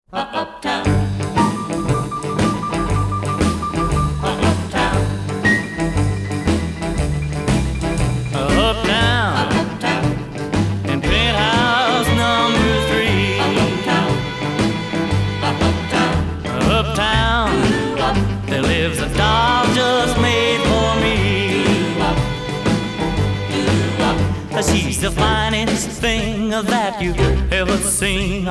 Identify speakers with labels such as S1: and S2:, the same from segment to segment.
S1: Uptown, in penthouse number 3. Uptown, there lives a doll just made for me. She's the finest thing that you've ever seen.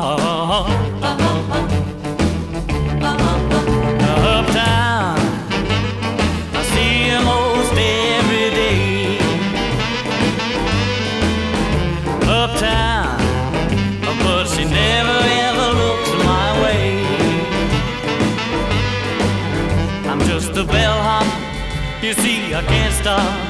S1: Uptown, I see her most every day. Uptown, but she never ever looks my way. I'm just a bellhop, you see I can't stop